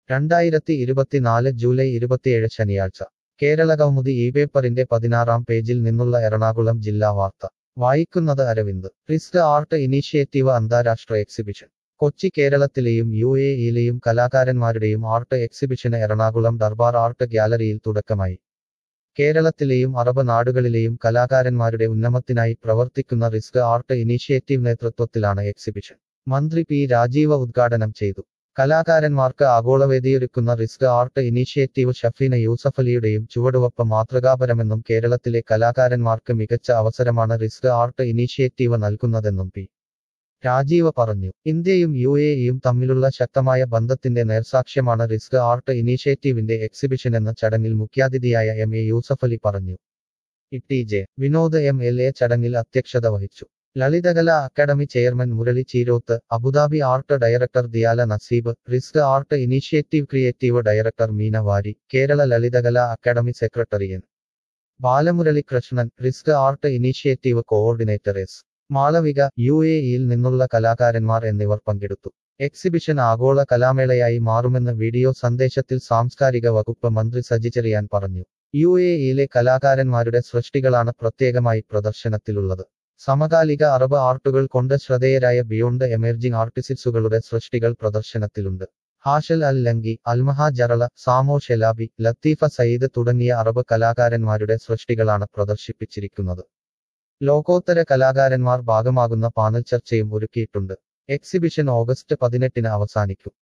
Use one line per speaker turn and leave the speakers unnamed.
2024 July 27 ശനിയാഴ്ച കേരള കൗമുദി ഈ പേപ്പറിന്റെ 16-ാം പേജിൽ നിന്നുള്ള എറണാകുളം ജില്ലാ വാർത്ത വായിക്കുന്നത് അരവിന്ദ് റിസ്ക് ആർട്ട് ഇനീഷ്യേറ്റീവ് അന്താരാഷ്ട്ര എക്സിബിഷൻ കൊച്ചി കേരളത്തിലെയും യുഎഇയിലെയും കലാകാരന്മാരുടെയും ആർട്ട് എക്സിബിഷന് എറണാകുളം ദർബാർ ആർട്ട് ഗ്യാലറിയിൽ തുടക്കമായി കേരളത്തിലെയും അറബ് നാടുകളിലെയും കലാകാരന്മാരുടെ ഉന്നമനത്തിനായി പ്രവർത്തിക്കുന്ന റിസ്ക് ആർട്ട് ഇനീഷ്യേറ്റീവ് നേതൃത്വത്തിലാണ് എക്സിബിഷൻ മന്ത്രി പി രാജീവ ഉദ്ഘാടനം ചെയ്തു കലാകാരന്മാർക്ക് ആഗോളവേദിയൊരുക്കുന്ന റിസ്ക് ആർട്ട് ഇനീഷ്യേറ്റീവ് ഷഫീന യൂസഫലിയുടെയും ചുവടുവെപ്പ് മാതൃകാപരമെന്നും കേരളത്തിലെ കലാകാരന്മാർക്ക് മികച്ച അവസരമാണ് റിസ്ക് ആർട്ട് ഇനീഷ്യേറ്റീവ് നൽകുന്നതെന്നും പി രാജീവ പറഞ്ഞു ഇന്ത്യയും യുഎഇയും തമ്മിലുള്ള ശക്തമായ ബന്ധത്തിന്റെ നേർസാക്ഷ്യമാണ് റിസ്ക് ആർട്ട് ഇനീഷ്യേറ്റീവിന്റെ എക്സിബിഷനെന്ന് ചടങ്ങിൽ മുഖ്യാതിഥിയായ എം.എ. യൂസഫലി പറഞ്ഞു. ടി.ജെ. വിനോദ് എം.എൽ.എ. ചടങ്ങിൽ അധ്യക്ഷത വഹിച്ചു. Lalithakala academy chairman Murali Cheeroth, Abu Dhabi art director Diala Nasib, risk art initiative creative director Meena Vari, Kerala Lalithakala academy secretary N. Balamurali Krishnan, risk art initiative coordinator S. Malavika, യുഎഇയിൽ നിന്നുള്ള കലാകാരന്മാർ എന്നിവർ പങ്കെടുത്തു. എക്സിബിഷൻ ആഗോള കലാമേളയായി മാറുമെന്ന് വീഡിയോ സന്ദേശത്തിൽ സാംസ്കാരിക വകുപ്പ് മന്ത്രി സജി ചെറിയാൻ പറഞ്ഞു. യുഎഇയിലെ കലാകാരന്മാരുടെ സൃഷ്ടികളാണ് പ്രത്യേകമായി പ്രദർശനത്തിലുള്ളത്. സമകാലിക അറബ് ആർട്ടുകൾ കൊണ്ട് ശ്രദ്ധേയരായ ബിയോണ്ട് എമർജിംഗ് ആർട്ടിസ്റ്റുകളുടെ സൃഷ്ടികൾ പ്രദർശനത്തിലുണ്ട്. Hashel Al Lamki, Almaha Jaralla, Samo Shelabi, Latifa Saeed തുടങ്ങിയ അറബ് കലാകാരന്മാരുടെ സൃഷ്ടികളാണ് പ്രദർശിപ്പിച്ചിരിക്കുന്നത്. ലോകോത്തര കലാകാരന്മാർ ഭാഗമാകുന്ന പാനൽ ചർച്ചയും ഒരുക്കിയിട്ടുണ്ട്. എക്സിബിഷൻ ഓഗസ്റ്റ് 18-ന് അവസാനിക്കും.